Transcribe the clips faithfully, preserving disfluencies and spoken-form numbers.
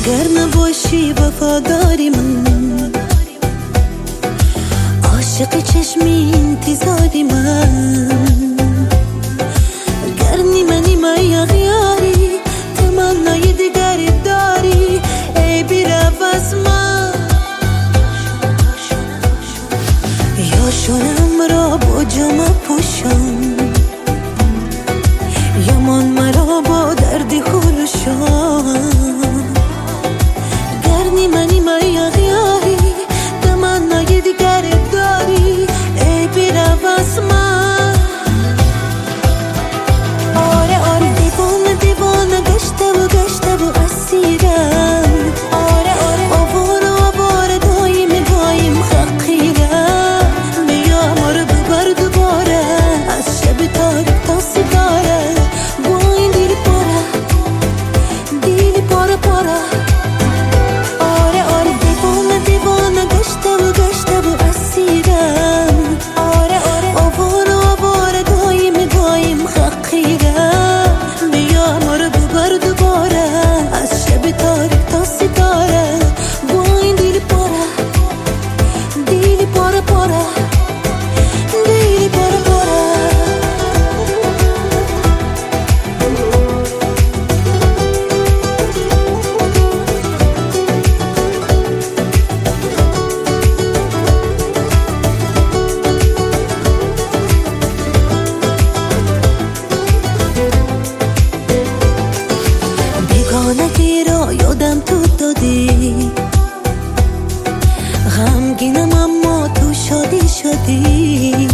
گر نباشی وفاداری من، عاشق چشمی انتظاری من، گر نیمه نیمه یغیاری تمنای دیگری داری ای بیرو از من. یا شونم را با جامه پوشم، یا من مرا با دردی خلوشم، گر نیمه نیمه یغیاری تمنای دیگری داری ای بیرو از من. آره آره دیوانه دیوانه گشته و گشته و اسیرم، آره آره آوار و آوار دایم دایم حقیرم، بیا ما رو ببر دوباره از شب تاریک تا ستاره، با این دیلی پاره دیلی پاره پاره. آره آره دیوانه دیوانه گشته و گشته و اسیرم، آره آره آوار و آوار دایم دایم حقیرم، بیا ما رو ببر دوباره از شب تاریک تا ستاره، با این دیلی پاره دیلی پاره پاره دیلی پاره پاره. بیگانگی را یادم تو دادی، غمگینم اما تو شادی شدی،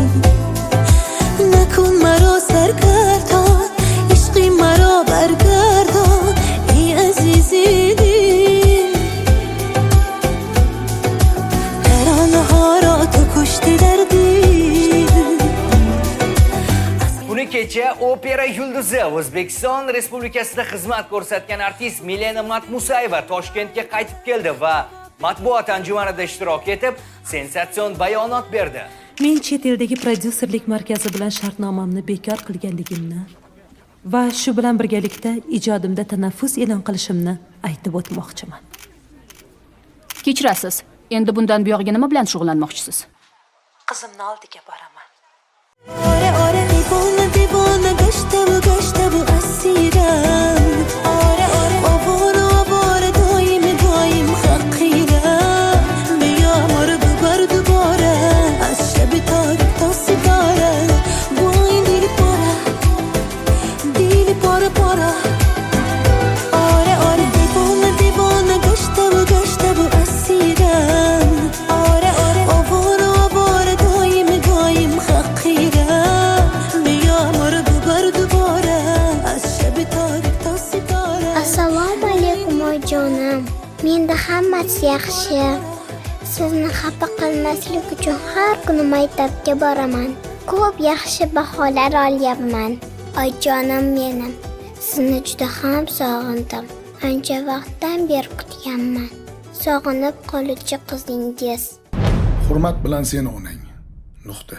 نکن مرا سرگردان عشقی مرا برگردان ای عزیزی دل، ترانه ها را تو کشتی در دل. Buni kecha opera yulduzi O'zbekiston Respublikasida xizmat ko'rsatgan artist Milena Matmusayeva Toshkentga qaytib keldi va matbuot anjumanida ishtirok etib, sensatsion bayonot berdi. Men chet eldagi prodyuserlik markazi bilan shartnomamni bekor qilganligimni va shu bilan birgalikda ijodimda tanaffus e'lon qilishimni aytib o'tmoqchiman. Kechirasiz. Endi bundan buyog'iga nima bilan shug'ullanmoqchisiz? Qizimni oldiga boraman. آره آره دیوانه دیوانه گشته و گشته و اسیرم، آره آره آوار و آوار دایم دایم حقیرم، بیا ما رو ببر دوباره از شب تاریک تا ستاره، با این دیلی پاره دیلی پاره پاره. آره آره دیوانه دیوانه گشته و گشته و اسیرم، آره آره آوار و آوار دایم دایم حقیرم، بیا ما رو ببر دوباره از شب تاریک تا ستاره. Assalomu alaykum oyijonim. Menda hammasi yaxshi. Sizni xafa qilmaslik uchun har kuni maktabga boraman. Ko'p yaxshi baholar olyapman. Oyijonim menim. Sizni juda ham sog'indim. Ancha vaqtdan beri kutganman. Sog'inib qoluvchi qizingiz. Hurmat bilan seni onang. Nuqta.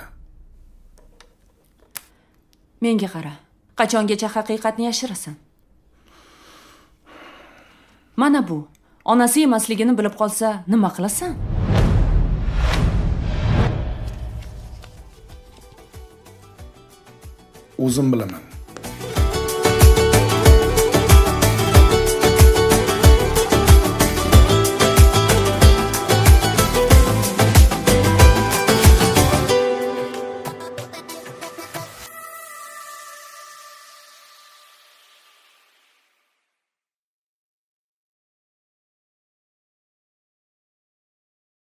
Menga qara. Qachongacha haqiqatni yashirasan? Mana bu onasi emasligini bilib qolsa nima qilasan? O'zim bilaman.